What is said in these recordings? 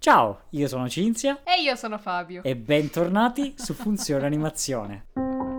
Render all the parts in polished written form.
Ciao, io sono Cinzia E io sono Fabio. e bentornati su Funzione Animazione.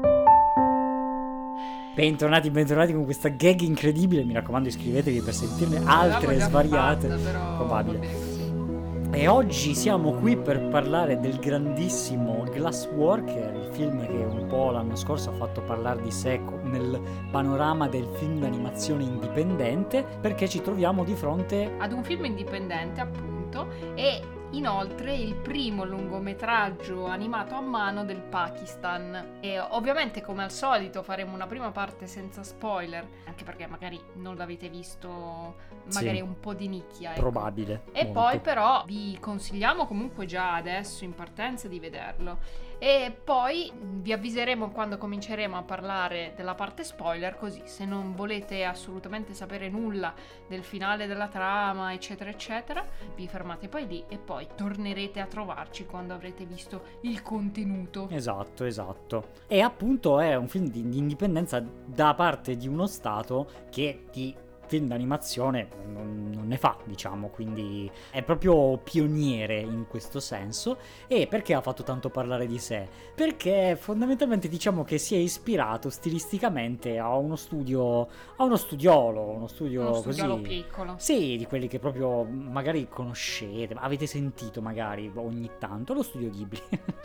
Bentornati con questa gag incredibile, mi raccomando iscrivetevi per sentirne altre L'avevamo già svariate, fatta, però probabile. va bene così. E oggi siamo qui per parlare del grandissimo Glass Worker, il film che un po' l'anno scorso ha fatto parlare di sé nel panorama del film d'animazione indipendente, perché ci troviamo di fronte Ad un film indipendente, appunto, e inoltre il primo lungometraggio animato a mano del Pakistan. E ovviamente, come al solito, faremo una prima parte senza spoiler, anche perché magari non l'avete visto, magari Sì. è un po' di nicchia, ecco. probabile. E molto. poi però vi consigliamo comunque già adesso in partenza di vederlo. E poi vi avviseremo quando cominceremo a parlare della parte spoiler, così se non volete assolutamente sapere nulla del finale della trama, eccetera, eccetera, vi fermate poi lì e poi tornerete a trovarci quando avrete visto il contenuto. Esatto. E appunto è un film di indipendenza da parte di uno Stato che di film d'animazione non ne fa, diciamo, quindi è proprio pioniere in questo senso. E perché ha fatto tanto parlare di sé? Perché fondamentalmente diciamo che si è ispirato stilisticamente a uno studiolo, Uno studiolo così. piccolo. Sì, di quelli che proprio magari conoscete, avete sentito magari ogni tanto, lo studio Ghibli.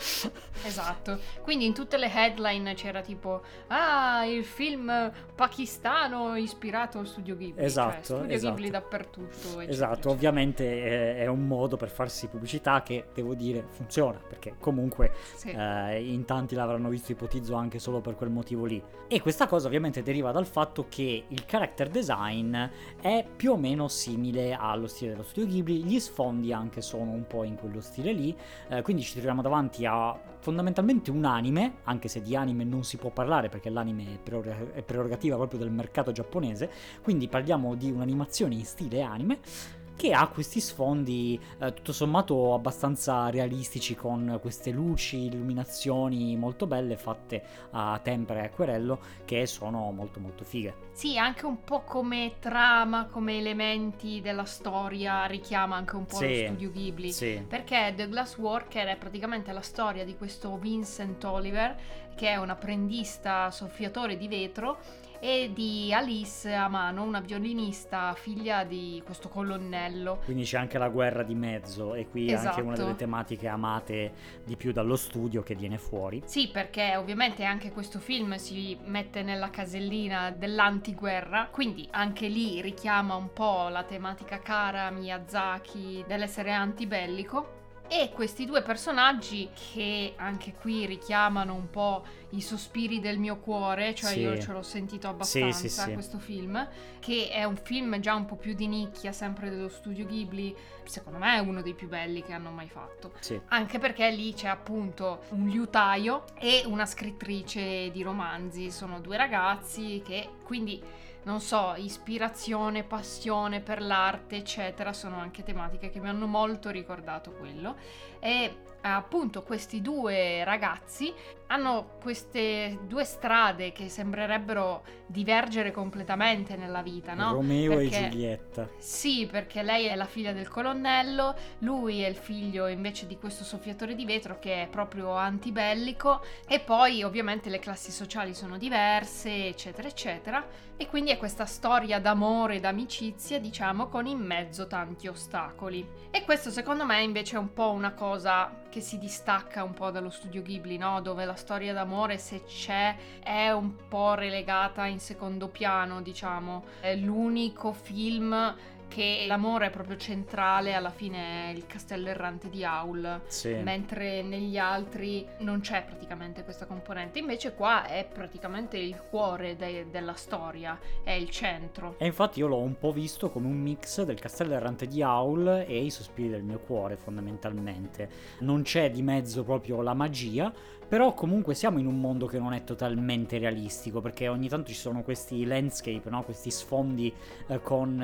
Esatto, quindi in tutte le headline c'era tipo il film pakistano ispirato al studio Ghibli. Esatto, cioè, studio esatto. Ghibli dappertutto, eccetera, Esatto, eccetera. ovviamente è un modo per farsi pubblicità che, devo dire, funziona, perché comunque Sì. in tanti l'avranno visto, ipotizzo, anche solo per quel motivo lì. E questa cosa ovviamente deriva dal fatto che il character design è più o meno simile allo stile dello studio Ghibli, gli sfondi anche sono un po' in quello stile lì, quindi ci troviamo davanti a fondamentalmente un anime, anche se di anime non si può parlare perché l'anime è prerogativa proprio del mercato giapponese, quindi parliamo di un'animazione in stile anime che ha questi sfondi tutto sommato abbastanza realistici, con queste luci, illuminazioni molto belle fatte a tempera e acquerello che sono molto molto fighe. Sì, anche un po' come trama, come elementi della storia richiama anche un po' lo Sì, studio Ghibli. sì. Perché The Glass Worker è praticamente la storia di questo Vincent Oliver, che è un apprendista soffiatore di vetro, e di Alice Amano, una violinista figlia di questo colonnello. Quindi c'è anche la guerra di mezzo, e qui è anche una Esatto. delle tematiche amate di più dallo studio che viene fuori. Sì, perché ovviamente anche questo film si mette nella casellina dell'antiguerra, quindi anche lì richiama un po' la tematica cara a Miyazaki dell'essere antibellico. E questi due personaggi che anche qui richiamano un po' i sospiri del mio cuore, cioè Sì. io ce l'ho sentito abbastanza Sì. questo film, che è un film già un po' più di nicchia, sempre dello studio Ghibli, secondo me è uno dei più belli che hanno mai fatto. Sì. Anche perché lì c'è appunto un liutaio e una scrittrice di romanzi, sono due ragazzi che quindi, non so, ispirazione, passione per l'arte, eccetera, sono anche tematiche che mi hanno molto ricordato quello. E appunto questi due ragazzi hanno queste due strade che sembrerebbero divergere completamente nella vita, no? Romeo Perché- e Giulietta. Sì, perché lei è la figlia del colonnello, lui è il figlio invece di questo soffiatore di vetro che è proprio antibellico, e poi ovviamente le classi sociali sono diverse, eccetera, eccetera, e quindi è questa storia d'amore e d'amicizia, diciamo, con in mezzo tanti ostacoli. E questo secondo me invece è un po' una cosa che si distacca un po' dallo studio Ghibli, no? Dove la storia d'amore, se c'è, è un po' relegata in secondo piano, diciamo. È l'unico film che l'amore è proprio centrale, alla fine è il castello errante di Howl, Sì. mentre negli altri non c'è praticamente questa componente. Invece qua è praticamente il cuore della storia, è il centro. E infatti io l'ho un po' visto come un mix del Castello Errante di Howl e i sospiri del mio cuore, fondamentalmente. Non c'è di mezzo proprio la magia, però comunque siamo in un mondo che non è totalmente realistico, perché ogni tanto ci sono questi landscape, no? Questi sfondi con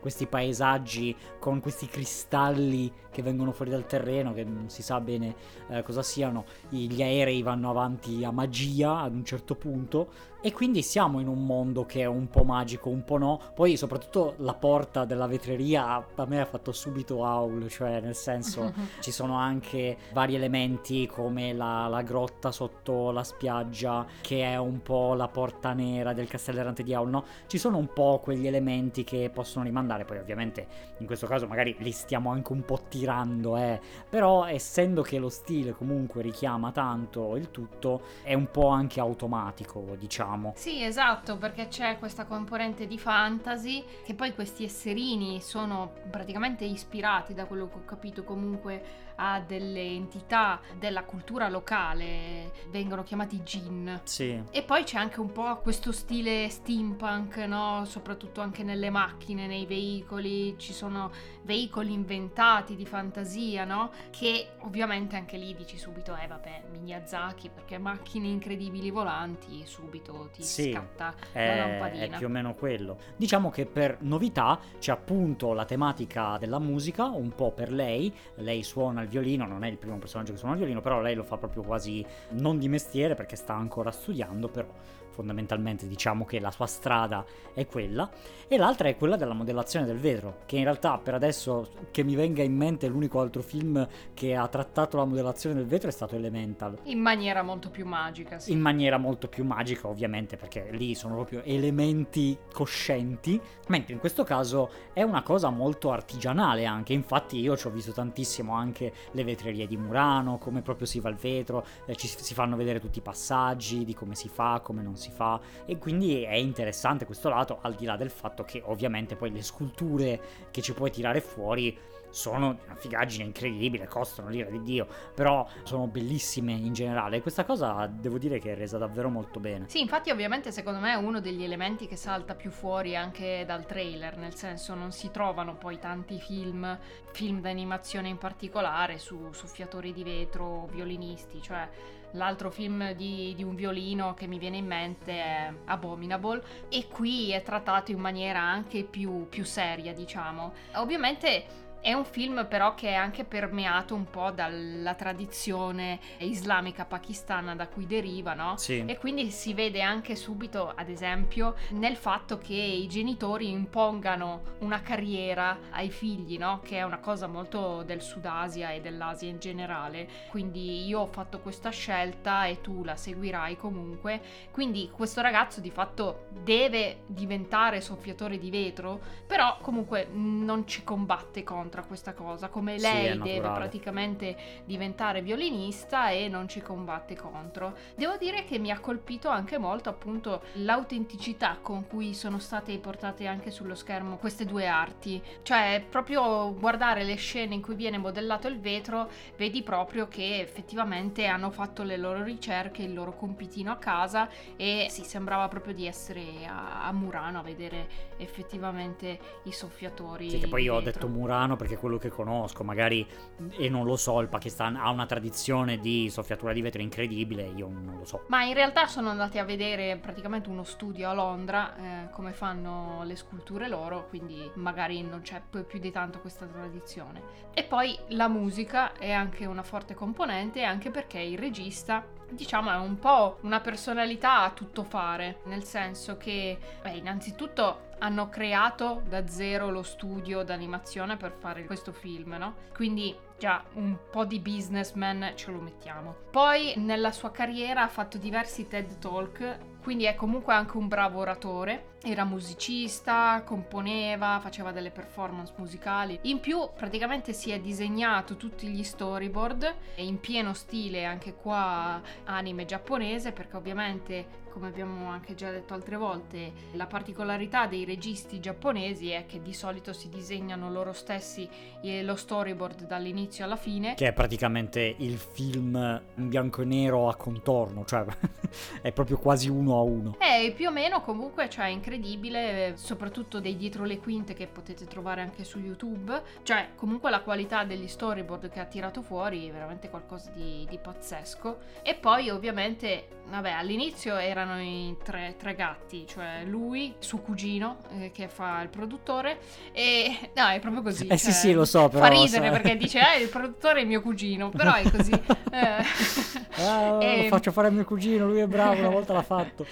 questi paesaggi con questi cristalli che vengono fuori dal terreno, che non si sa bene cosa siano. Gli aerei vanno avanti a magia ad un certo punto, e quindi siamo in un mondo che è un po' magico, un po' no. Poi soprattutto la porta della vetreria a me ha fatto subito wow, cioè nel senso ci sono anche vari elementi come la grotta sotto la spiaggia, che è un po' la porta nera del castello errante di Howl, no? Ci sono un po' quegli elementi che possono rimandare, poi ovviamente in questo caso magari li stiamo anche un po' tirando, però essendo che lo stile comunque richiama tanto il tutto, è un po' anche automatico, diciamo. Sì, esatto, perché c'è questa componente di fantasy, che poi questi esserini sono praticamente ispirati, da quello che ho capito, comunque a delle entità della cultura locale, vengono chiamati djinn. Sì. E poi c'è anche un po' questo stile steampunk, no? Soprattutto anche nelle macchine, nei veicoli, ci sono veicoli inventati di fantasia, no? Che ovviamente anche lì dici subito, vabbè, Miyazaki, perché macchine incredibili volanti, subito ti scatta la lampadina. È più o meno quello. Diciamo che per novità c'è appunto la tematica della musica, un po' per lei suona il violino, non è il primo personaggio che suona il violino, però lei lo fa proprio quasi non di mestiere perché sta ancora studiando, però fondamentalmente diciamo che la sua strada è quella. E l'altra è quella della modellazione del vetro, che in realtà per adesso che mi venga in mente l'unico altro film che ha trattato la modellazione del vetro è stato Elemental, in maniera molto più magica, sì. in maniera molto più magica ovviamente, perché lì sono proprio elementi coscienti, mentre in questo caso è una cosa molto artigianale anche. Infatti io ci ho visto tantissimo anche le vetrerie di Murano, come proprio si fa il vetro, si fanno vedere tutti i passaggi di come si fa, come non si fa, e quindi è interessante questo lato, al di là del fatto che ovviamente poi le sculture che ci puoi tirare fuori sono una figaggine incredibile, costano l'ira di Dio, però sono bellissime in generale, e questa cosa devo dire che è resa davvero molto bene. Sì, infatti ovviamente secondo me è uno degli elementi che salta più fuori anche dal trailer, nel senso non si trovano poi tanti film d'animazione in particolare su soffiatori di vetro, violinisti, cioè l'altro film di un violino che mi viene in mente è Abominable, e qui è trattato in maniera anche più seria, diciamo. Ovviamente è un film però che è anche permeato un po' dalla tradizione islamica pakistana da cui deriva, no? Sì. E quindi si vede anche subito, ad esempio, nel fatto che i genitori impongano una carriera ai figli, no? Che è una cosa molto del Sud Asia e dell'Asia in generale. Quindi io ho fatto questa scelta e tu la seguirai comunque. Quindi questo ragazzo di fatto deve diventare soffiatore di vetro, però comunque non ci combatte contro questa cosa, come lei deve praticamente diventare violinista e non ci combatte contro. Devo dire che mi ha colpito anche molto appunto l'autenticità con cui sono state portate anche sullo schermo queste due arti, cioè proprio guardare le scene in cui viene modellato il vetro, vedi proprio che effettivamente hanno fatto le loro ricerche, il loro compitino a casa, e sì, sembrava proprio di essere a Murano a vedere effettivamente i soffiatori. Sì, che poi io ho detto Murano perché è quello che conosco, magari, e non lo so, il Pakistan ha una tradizione di soffiatura di vetro incredibile, io non lo so. Ma in realtà sono andati a vedere praticamente uno studio a Londra, come fanno le sculture loro, quindi magari non c'è più di tanto questa tradizione. E poi la musica è anche una forte componente, anche perché il regista, diciamo, è un po' una personalità a tutto fare, nel senso che, innanzitutto hanno creato da zero lo studio d'animazione per fare questo film, no? Quindi già un po' di businessman ce lo mettiamo. Poi nella sua carriera ha fatto diversi TED Talk, quindi è comunque anche un bravo oratore. Era musicista, componeva, faceva delle performance musicali. In più praticamente si è disegnato tutti gli storyboard in pieno stile, anche qua anime giapponese, perché ovviamente, come abbiamo anche già detto altre volte, la particolarità dei registi giapponesi è che di solito si disegnano loro stessi lo storyboard dall'inizio alla fine, che è praticamente il film in bianco e nero a contorno, cioè è proprio quasi uno a uno. Più o meno, comunque, cioè incredibile, soprattutto dei dietro le quinte che potete trovare anche su YouTube, cioè comunque la qualità degli storyboard che ha tirato fuori è veramente qualcosa di pazzesco. E poi ovviamente, vabbè, all'inizio era erano i tre gatti, cioè lui, suo cugino che fa il produttore, e no, è proprio così. Cioè, sì, lo so, però fa ridere perché dice il produttore è mio cugino, però è così. Lo faccio fare a mio cugino, lui è bravo, una volta l'ha fatto.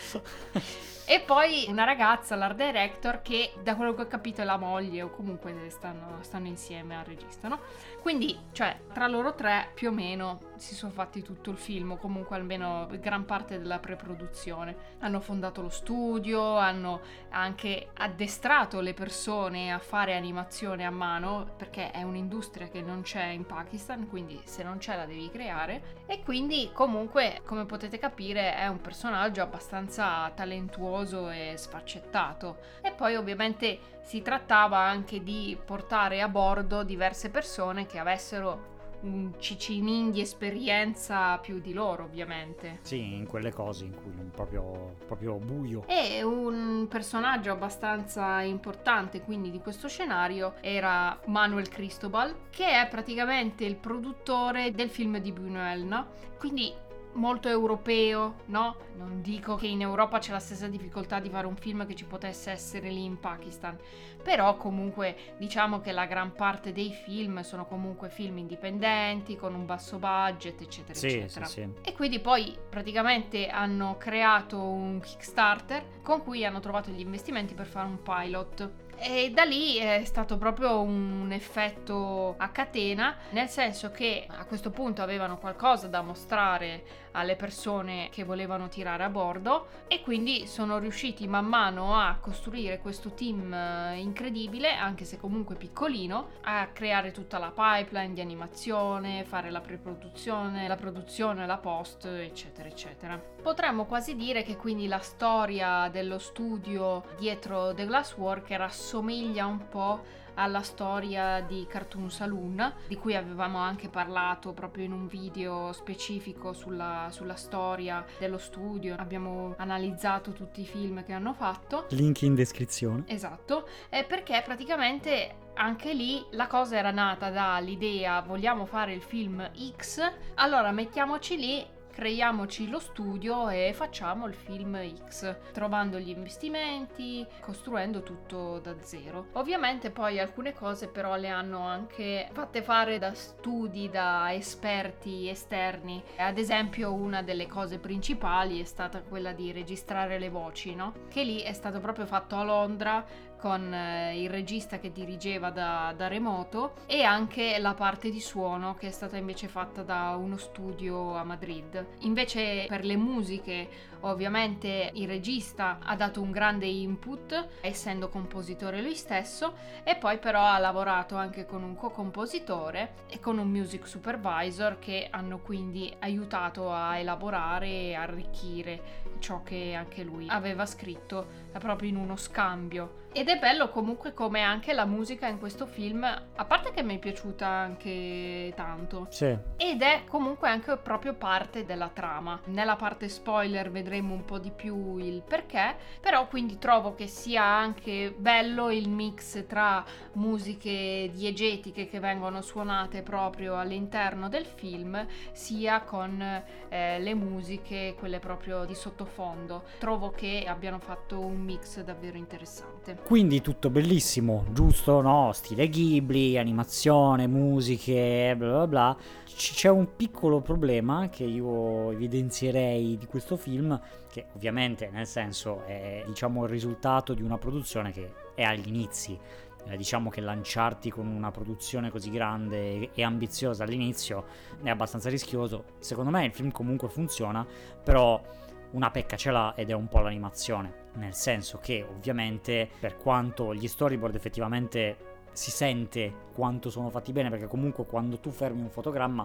E poi una ragazza, l'art director, che da quello che ho capito è la moglie, o comunque stanno insieme al regista, no? Quindi, cioè, tra loro tre più o meno si sono fatti tutto il film, o comunque almeno gran parte della preproduzione. Hanno fondato lo studio, hanno anche addestrato le persone a fare animazione a mano, perché è un'industria che non c'è in Pakistan, quindi se non c'è la devi creare. E quindi comunque, come potete capire, è un personaggio abbastanza talentuoso e sfaccettato. E poi ovviamente si trattava anche di portare a bordo diverse persone che avessero un cicinin di esperienza più di loro, ovviamente. Sì, in quelle cose in cui non proprio buio. E un personaggio abbastanza importante quindi di questo scenario era Manuel Cristobal, che è praticamente il produttore del film di Buñuel, no? Quindi molto europeo, no? Non dico che in Europa c'è la stessa difficoltà di fare un film che ci potesse essere lì in Pakistan, però comunque diciamo che la gran parte dei film sono comunque film indipendenti, con un basso budget, eccetera, eccetera. Sì. E quindi poi praticamente hanno creato un Kickstarter con cui hanno trovato gli investimenti per fare un pilot. E da lì è stato proprio un effetto a catena, nel senso che a questo punto avevano qualcosa da mostrare alle persone che volevano tirare a bordo e quindi sono riusciti man mano a costruire questo team incredibile, anche se comunque piccolino, a creare tutta la pipeline di animazione, fare la preproduzione, la produzione, la post, eccetera, eccetera. Potremmo quasi dire che quindi la storia dello studio dietro The Glassworker assomiglia un po' alla storia di Cartoon Saloon, di cui avevamo anche parlato proprio in un video specifico sulla storia dello studio. Abbiamo analizzato tutti i film che hanno fatto. Link in descrizione. Esatto, perché praticamente anche lì la cosa era nata dall'idea: vogliamo fare il film X, allora mettiamoci lì, creiamoci lo studio e facciamo il film X, trovando gli investimenti, costruendo tutto da zero. Ovviamente poi alcune cose però le hanno anche fatte fare da studi, da esperti esterni. Ad esempio una delle cose principali è stata quella di registrare le voci, no? Che lì è stato proprio fatto a Londra, con il regista che dirigeva da remoto, e anche la parte di suono che è stata invece fatta da uno studio a Madrid. Invece per le musiche ovviamente il regista ha dato un grande input, essendo compositore lui stesso, e poi però ha lavorato anche con un co-compositore e con un music supervisor, che hanno quindi aiutato a elaborare e arricchire ciò che anche lui aveva scritto proprio in uno scambio. Ed è bello comunque come anche la musica in questo film, a parte che mi è piaciuta anche tanto, sì, ed è comunque anche proprio parte della trama. Nella parte spoiler vedremo un po' di più il perché, però quindi trovo che sia anche bello il mix tra musiche diegetiche che vengono suonate proprio all'interno del film, sia con le musiche, quelle proprio di sottofondo. Trovo che abbiano fatto un mix davvero interessante. Quindi tutto bellissimo, giusto? No? Stile Ghibli, animazione, musiche, bla bla bla. C'è un piccolo problema che io evidenzierei di questo film, che ovviamente nel senso è, diciamo, il risultato di una produzione che è agli inizi. Diciamo che lanciarti con una produzione così grande e ambiziosa all'inizio è abbastanza rischioso. Secondo me il film comunque funziona, però una pecca ce l'ha, ed è un po' l'animazione, nel senso che ovviamente, per quanto gli storyboard effettivamente si sente quanto sono fatti bene, perché comunque quando tu fermi un fotogramma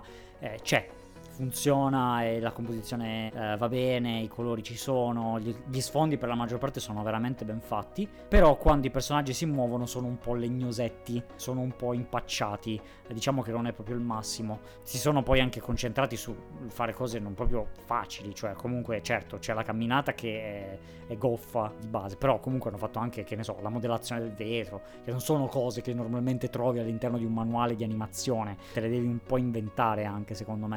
funziona e la composizione va bene, i colori ci sono, gli sfondi per la maggior parte sono veramente ben fatti, però quando i personaggi si muovono sono un po' legnosetti, sono un po' impacciati, diciamo che non è proprio il massimo. Si sono poi anche concentrati su fare cose non proprio facili, cioè comunque certo c'è la camminata che è goffa di base, però comunque hanno fatto anche, che ne so, la modellazione del vetro, che non sono cose che normalmente trovi all'interno di un manuale di animazione, te le devi un po' inventare anche, secondo me. Cioè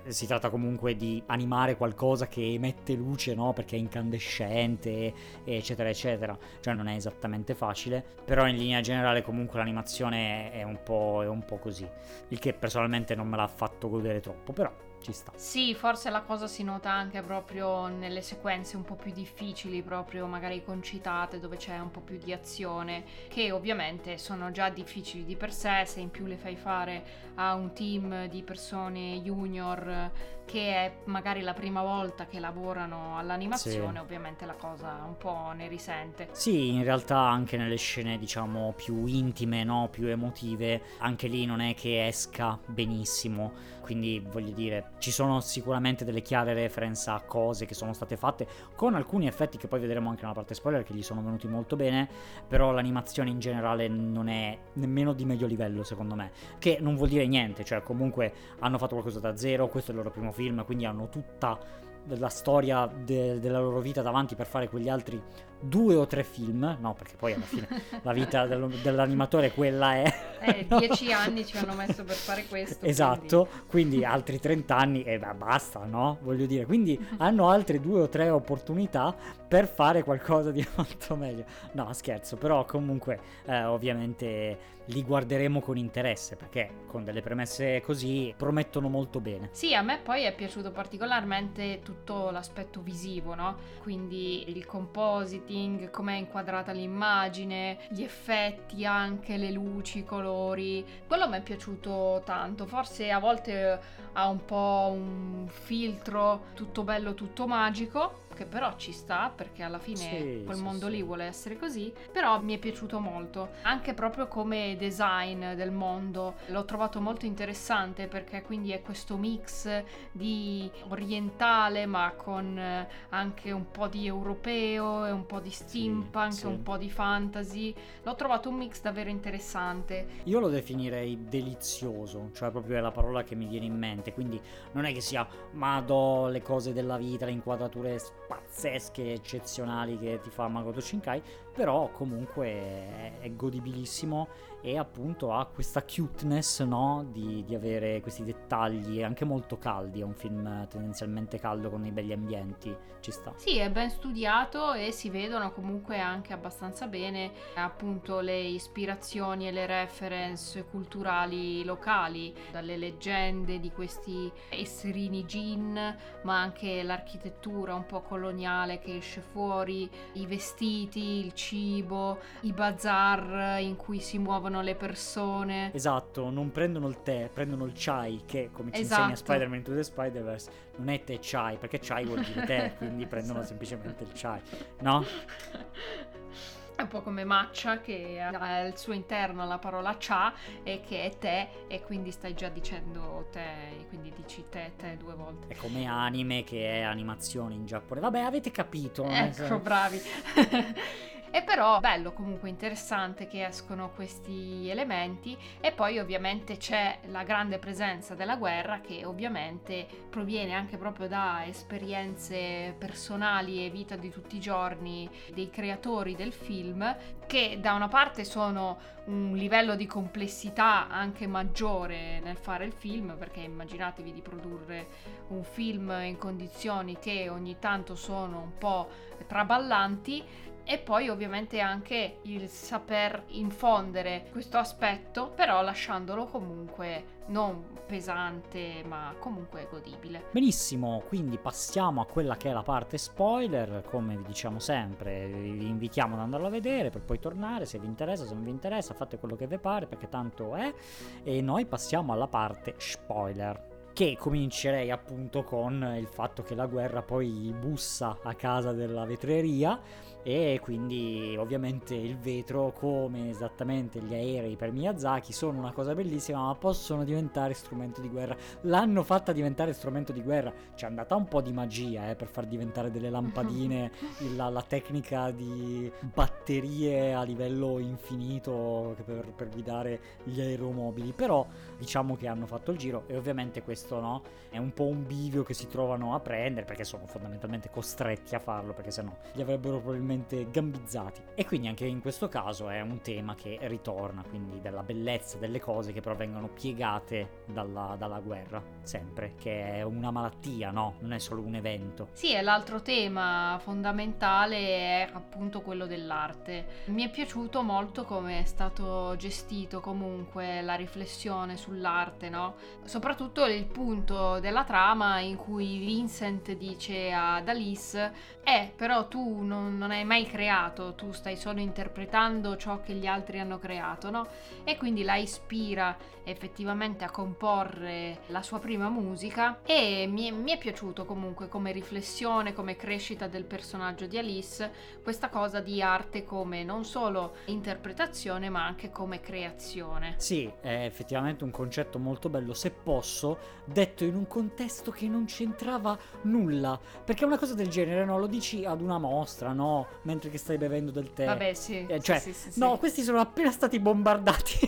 si tratta comunque di animare qualcosa che emette luce, no? Perché è incandescente, eccetera eccetera, cioè non è esattamente facile, però in linea generale comunque l'animazione è un po' così, il che personalmente non me l'ha fatto godere troppo, però ci sta. Sì, forse la cosa si nota anche proprio nelle sequenze un po' più difficili, proprio magari concitate, dove c'è un po' più di azione, che ovviamente sono già difficili di per sé, se in più le fai fare a un team di persone junior che è magari la prima volta che lavorano all'animazione, Sì. ovviamente la cosa un po' ne risente. Sì, in realtà anche nelle scene diciamo più intime, no? Più emotive, anche lì non è che esca benissimo, quindi voglio dire, ci sono sicuramente delle chiare reference a cose che sono state fatte con alcuni effetti che poi vedremo anche nella parte spoiler che gli sono venuti molto bene, però l'animazione in generale non è nemmeno di medio livello secondo me, che non vuol dire niente, cioè comunque hanno fatto qualcosa da zero, questo è il loro primo film, quindi hanno tutta la storia della loro vita davanti per fare quegli altri 2 o 3 film, no, perché poi alla fine la vita dell'animatore quella è 10 anni ci hanno messo per fare questo. esatto, quindi altri 30 anni e basta, no? Voglio dire, quindi hanno altre 2 o 3 opportunità per fare qualcosa di molto meglio. No, scherzo, però comunque ovviamente li guarderemo con interesse perché con delle premesse così promettono molto bene. Sì, a me poi è piaciuto particolarmente tutto l'aspetto visivo, no? Quindi il compositing, com'è inquadrata l'immagine, gli effetti anche, le luci, i colori. Quello mi è piaciuto tanto. Forse a volte ha un po' un filtro tutto bello, tutto magico, che però ci sta perché alla fine quel mondo lì vuole essere così, però mi è piaciuto molto anche proprio come design del mondo, l'ho trovato molto interessante perché quindi è questo mix di orientale ma con anche un po' di europeo e un po' di steampunk, un po' di fantasy, l'ho trovato un mix davvero interessante. Io lo definirei delizioso, cioè proprio è la parola che mi viene in mente, quindi non è che sia madò le cose della vita, le inquadrature pazzesche, eccezionali che ti fa Makoto Shinkai, però comunque è godibilissimo e appunto ha questa cuteness, no? Di avere questi dettagli anche molto caldi, è un film tendenzialmente caldo con dei belli ambienti, ci sta. Sì, è ben studiato e si vedono comunque anche abbastanza bene appunto le ispirazioni e le reference culturali locali, dalle leggende di questi esserini Jin, ma anche l'architettura un po' coloniale che esce fuori, i vestiti, il cibo, i bazar in cui si muovono le persone. Esatto, non prendono il tè, prendono il chai, che come ci insegna Spider-Man Into the Spider-Verse non è tè chai, perché chai vuol dire tè, quindi prendono semplicemente il chai, no? È un po' come matcha che ha al suo interno la parola cha e che è tè e quindi stai già dicendo tè e quindi dici tè 2 volte. È come anime che è animazione in Giappone. Vabbè, avete capito. Ecco, bravi. E però bello, comunque interessante che escono questi elementi e poi ovviamente c'è la grande presenza della guerra che ovviamente proviene anche proprio da esperienze personali e vita di tutti i giorni dei creatori del film, che da una parte sono un livello di complessità anche maggiore nel fare il film, perché immaginatevi di produrre un film in condizioni che ogni tanto sono un po' traballanti, e poi ovviamente anche il saper infondere questo aspetto, però lasciandolo comunque non pesante ma comunque godibile. Benissimo, quindi passiamo a quella che è la parte spoiler. Come vi diciamo sempre, vi invitiamo ad andarlo a vedere per poi tornare, se vi interessa, se non vi interessa fate quello che vi pare perché tanto è, e noi passiamo alla parte spoiler, che comincerei appunto con il fatto che la guerra poi bussa a casa della vetreria e quindi ovviamente il vetro, come esattamente gli aerei per Miyazaki, sono una cosa bellissima ma possono diventare strumento di guerra. L'hanno fatta diventare strumento di guerra, c'è andata un po' di magia per far diventare delle lampadine, la tecnica di batterie a livello infinito per guidare gli aeromobili, però diciamo che hanno fatto il giro e ovviamente questo questo, no? È un po' un bivio che si trovano a prendere, perché sono fondamentalmente costretti a farlo, perché sennò li avrebbero probabilmente gambizzati. E quindi anche in questo caso è un tema che ritorna, quindi della bellezza delle cose che però vengono piegate dalla guerra, sempre, che è una malattia, no? Non è solo un evento. Sì, e l'altro tema fondamentale è appunto quello dell'arte. Mi è piaciuto molto come è stato gestito comunque la riflessione sull'arte, no? Soprattutto il punto della trama in cui Vincent dice ad Alice però tu non hai mai creato, tu stai solo interpretando ciò che gli altri hanno creato, no? E quindi la ispira effettivamente a comporre la sua prima musica e mi è piaciuto comunque come riflessione, come crescita del personaggio di Alice, questa cosa di arte come non solo interpretazione ma anche come creazione. Sì, è effettivamente un concetto molto bello, se posso, detto in un contesto che non c'entrava nulla, perché una cosa del genere, no, lo dici ad una mostra, no, mentre che stai bevendo del tè. Vabbè, sì. Cioè, sì. no, questi sono appena stati bombardati.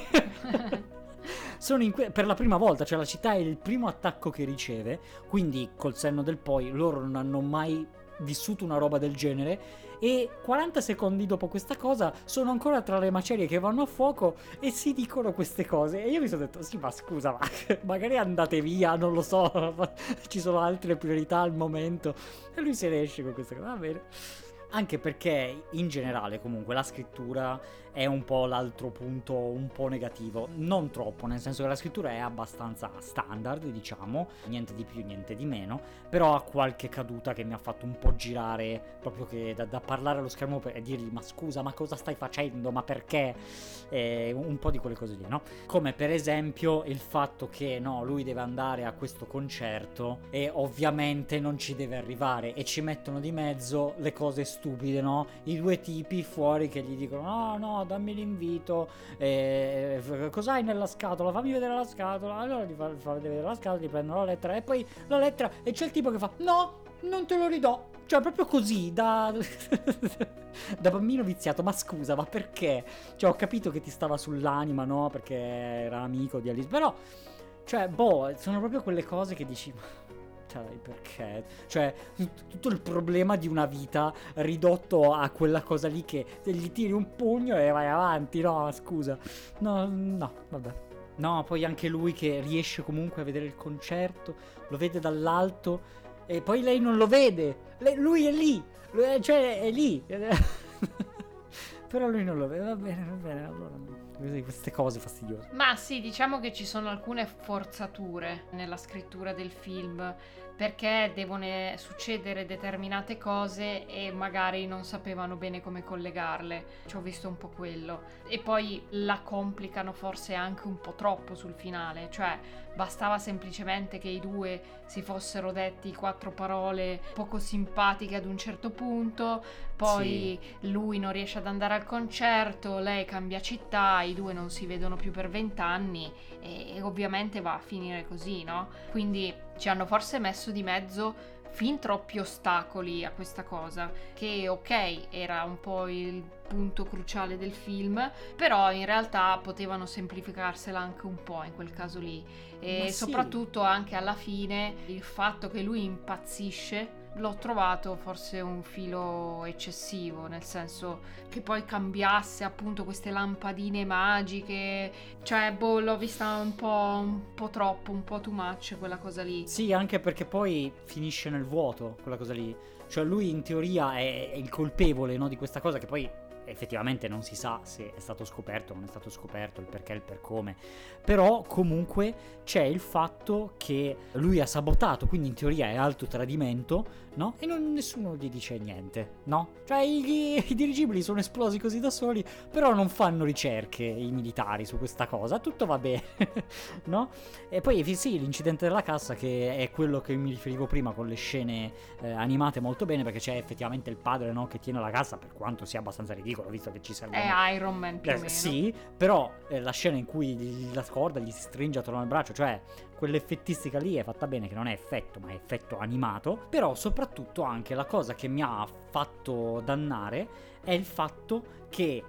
Sono per la prima volta, cioè la città è il primo attacco che riceve, quindi col senno del poi loro non hanno mai vissuto una roba del genere e 40 secondi dopo questa cosa sono ancora tra le macerie che vanno a fuoco e si dicono queste cose e io mi sono detto sì, ma scusa, ma magari andate via, non lo so, ci sono altre priorità al momento, e lui se ne esce con questa cosa, va bene. Anche perché in generale comunque la scrittura è un po' l'altro punto un po' negativo, non troppo, nel senso che la scrittura è abbastanza standard, diciamo, niente di più, niente di meno, però ha qualche caduta che mi ha fatto un po' girare, proprio che da parlare allo schermo e dirgli ma scusa, ma cosa stai facendo, ma perché, un po' di quelle cose lì, no? Come per esempio il fatto che no, lui deve andare a questo concerto e ovviamente non ci deve arrivare e ci mettono di mezzo le cose stupide, no? I due tipi fuori che gli dicono no, dammi l'invito, cos'hai nella scatola, fammi vedere la scatola, allora gli fa vedere la scatola, gli prendono la lettera e poi la lettera e c'è il tipo che fa no, non te lo ridò, cioè proprio così da bambino viziato, ma scusa, ma perché? Cioè ho capito che ti stava sull'anima, no, perché era amico di Alice, però cioè sono proprio quelle cose che dici perché? Cioè, tutto il problema di una vita ridotto a quella cosa lì che gli tiri un pugno e vai avanti, no, scusa. No, vabbè. No, poi anche lui che riesce comunque a vedere il concerto, lo vede dall'alto e poi lei non lo vede. Lui è lì, cioè è lì. Però lui non lo vede, va bene, allora queste cose fastidiose. Ma sì, diciamo che ci sono alcune forzature nella scrittura del film, perché devono succedere determinate cose e magari non sapevano bene come collegarle. Ci ho visto un po' quello. E poi la complicano forse anche un po' troppo sul finale, cioè bastava semplicemente che i due si fossero detti 4 parole poco simpatiche ad un certo punto, poi sì. Lui non riesce ad andare al concerto, lei cambia città, i due non si vedono più per 20 anni e ovviamente va a finire così, no? Quindi ci hanno forse messo di mezzo fin troppi ostacoli a questa cosa, che ok, era un po' il punto cruciale del film, però in realtà potevano semplificarsela anche un po' in quel caso lì. E soprattutto anche alla fine il fatto che lui impazzisce l'ho trovato forse un filo eccessivo, nel senso che poi cambiasse appunto queste lampadine magiche, cioè l'ho vista un po' troppo, un po' too much quella cosa lì. Sì, anche perché poi finisce nel vuoto quella cosa lì, cioè lui in teoria è il colpevole, no, di questa cosa che poi effettivamente non si sa se è stato scoperto o non è stato scoperto, il perché, il per come, però comunque c'è il fatto che lui ha sabotato, quindi in teoria è alto tradimento, no? E nessuno gli dice niente, no? Cioè i dirigibili sono esplosi così da soli, però non fanno ricerche i militari su questa cosa, tutto va bene, no? E poi sì, l'incidente della cassa, che è quello che mi riferivo prima con le scene animate molto bene, perché c'è effettivamente il padre, no, che tiene la cassa, per quanto sia abbastanza ridicolo, visto che ci serve. È Iron Man più o meno. Sì, però la scena in cui la corda gli si stringe attorno al braccio, cioè quell'effettistica lì è fatta bene, che non è effetto ma è effetto animato. Però soprattutto anche la cosa che mi ha fatto dannare è il fatto che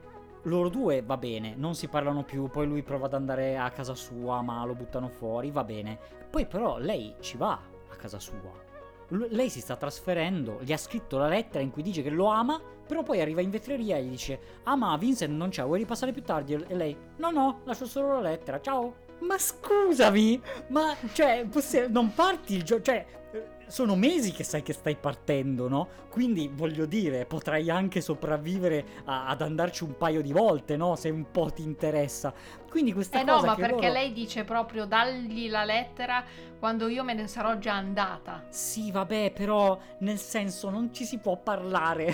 loro due va bene, non si parlano più, poi lui prova ad andare a casa sua ma lo buttano fuori, va bene. Poi però lei ci va a casa sua. Lei si sta trasferendo, gli ha scritto la lettera in cui dice che lo ama, però poi arriva in vetreria e gli dice: ah, ma Vincent non c'è, vuoi ripassare più tardi? E lei: no, lascio solo la lettera, ciao. Ma scusami, ma cioè, non parti il gioco, cioè, sono mesi che sai che stai partendo, no? Quindi voglio dire, potrai anche sopravvivere ad andarci un paio di volte, no? Se un po' ti interessa. Quindi questa cosa no, ma che perché loro... lei dice proprio dagli la lettera quando io me ne sarò già andata. Sì, vabbè, però nel senso non ci si può parlare.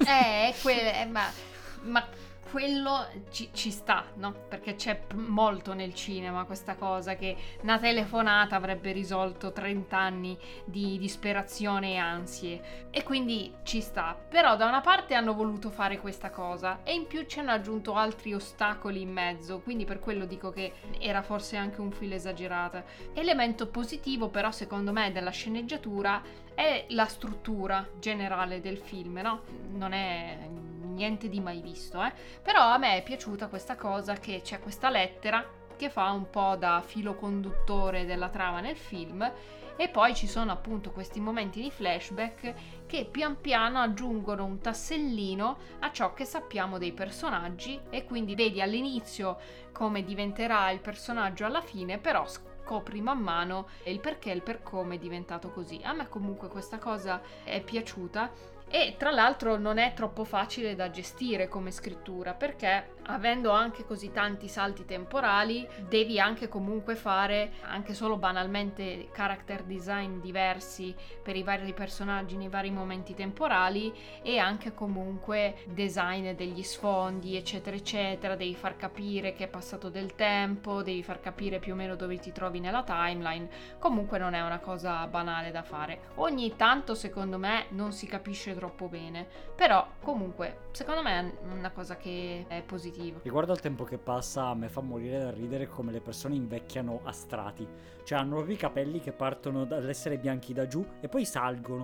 Ma quello ci sta, no? Perché c'è molto nel cinema questa cosa che una telefonata avrebbe risolto 30 anni di disperazione e ansie, e quindi ci sta. Però da una parte hanno voluto fare questa cosa e in più ci hanno aggiunto altri ostacoli in mezzo, quindi per quello dico che era forse anche un filo esagerato. Elemento positivo però secondo me della sceneggiatura è la struttura generale del film, no? Non è niente di mai visto, però a me è piaciuta questa cosa che c'è questa lettera che fa un po' da filo conduttore della trama nel film, e poi ci sono appunto questi momenti di flashback che pian piano aggiungono un tassellino a ciò che sappiamo dei personaggi, e quindi vedi all'inizio come diventerà il personaggio alla fine, però scopri man mano il perché e il per come è diventato così. A me comunque questa cosa è piaciuta. E tra l'altro non è troppo facile da gestire come scrittura, perché avendo anche così tanti salti temporali devi anche comunque fare anche solo banalmente character design diversi per i vari personaggi nei vari momenti temporali, e anche comunque design degli sfondi eccetera eccetera. Devi far capire che è passato del tempo, devi far capire più o meno dove ti trovi nella timeline. Comunque non è una cosa banale da fare. Ogni tanto secondo me non si capisce troppo bene, però comunque secondo me è una cosa che è positiva. Riguardo al tempo che passa, a me fa morire da ridere come le persone invecchiano a strati, cioè hanno proprio i capelli che partono dall'essere bianchi da giù e poi salgono.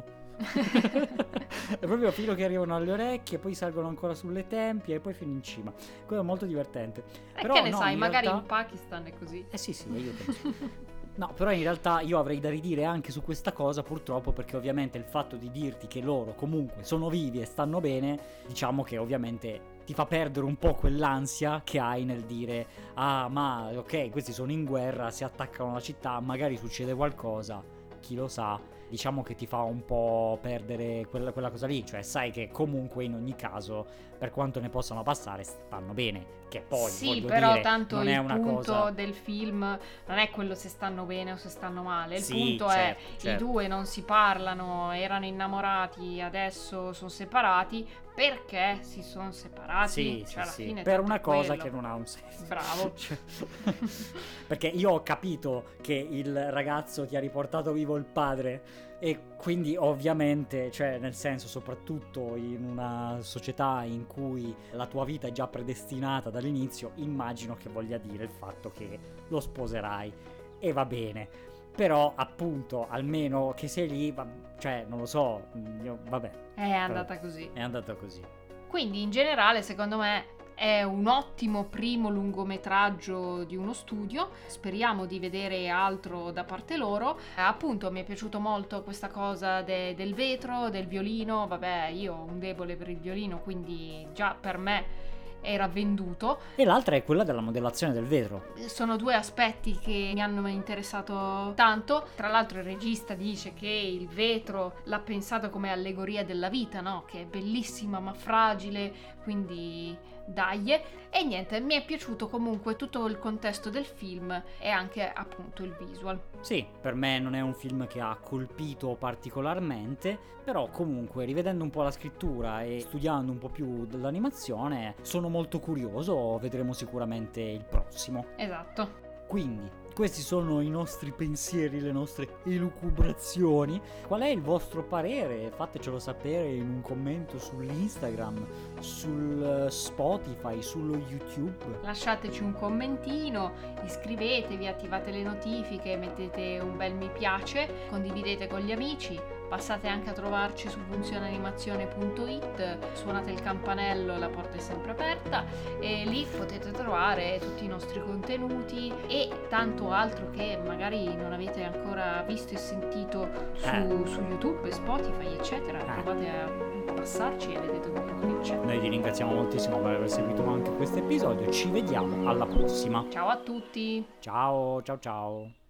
È proprio fino che arrivano alle orecchie, poi salgono ancora sulle tempie e poi fino in cima. Quello è molto divertente. Però che ne no, sai, magari realtà... in Pakistan è così. Sì, io penso. No, però in realtà io avrei da ridire anche su questa cosa, purtroppo, perché ovviamente il fatto di dirti che loro comunque sono vivi e stanno bene, diciamo che ovviamente ti fa perdere un po' quell'ansia che hai nel dire: ah, ma ok, questi sono in guerra, si attaccano alla città, magari succede qualcosa, chi lo sa. Diciamo che ti fa un po' perdere quella cosa lì, cioè sai che comunque in ogni caso, per quanto ne possano passare, stanno bene. Che poi sì, voglio però dire, tanto non è il una punto cosa... del film non è quello se stanno bene o se stanno male. Il Sì, punto certo. I due non si parlano, erano innamorati, adesso sono separati. Perché si sono separati? Sì, alla fine per tanto una cosa quello. che non ha un senso. Bravo. Perché io ho capito che il ragazzo ti ha riportato vivo il padre, e quindi ovviamente, cioè nel senso, soprattutto in una società in cui la tua vita è già predestinata dall'inizio, immagino che voglia dire il fatto che lo sposerai, e va bene. Però appunto, almeno che sei lì, cioè non lo so, vabbè. È andata così. È andata così. Quindi in generale secondo me è un ottimo primo lungometraggio di uno studio. Speriamo di vedere altro da parte loro. Appunto mi è piaciuto molto questa cosa del vetro, del violino. Vabbè, io ho un debole per il violino, quindi già per me era venduto. E l'altra è quella della modellazione del vetro. Sono due aspetti che mi hanno interessato tanto. Tra l'altro il regista dice che il vetro l'ha pensato come allegoria della vita, no? Che è bellissima ma fragile, quindi dai. E niente, mi è piaciuto comunque tutto il contesto del film e anche appunto il visual. Sì, per me non è un film che ha colpito particolarmente, però comunque rivedendo un po' la scrittura e studiando un po' più dell'animazione sono molto curioso, vedremo sicuramente il prossimo. Esatto. Quindi questi sono i nostri pensieri, le nostre elucubrazioni. Qual è il vostro parere? Fatecelo sapere in un commento sull'Instagram, sul Spotify, sullo YouTube. Lasciateci un commentino, iscrivetevi, attivate le notifiche, mettete un bel mi piace, condividete con gli amici. Passate anche a trovarci su funzioneanimazione.it, suonate il campanello, la porta è sempre aperta e lì potete trovare tutti i nostri contenuti e tanto altro che magari non avete ancora visto e sentito su YouTube, Spotify eccetera. Provate a passarci e vedete un po' che c'è. Noi vi ringraziamo moltissimo per aver seguito anche questo episodio, ci vediamo alla prossima. Ciao a tutti! Ciao ciao ciao.